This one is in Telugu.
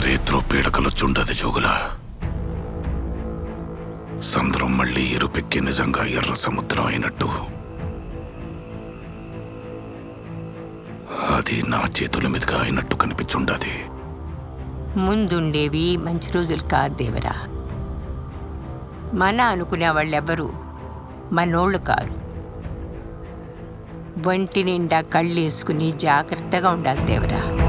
రేత్రో పీడకలొచ్చుండది జోగుల. సముద్రం మళ్ళీ ఎరుపెక్కి నిజంగా ఎర్ర సముద్రం అయినట్టు అది నా చేతుల మీదుగా అయినట్టు కనిపించుండది. ముందుండేవి మంచి రోజులు కాదు దేవరా. మన అనుకునే వాళ్ళెవ్వరూ మనోళ్ళు కారు. ఒంటి నిండా కళ్ళేసుకుని జాగ్రత్తగా ఉండాలి దేవరా.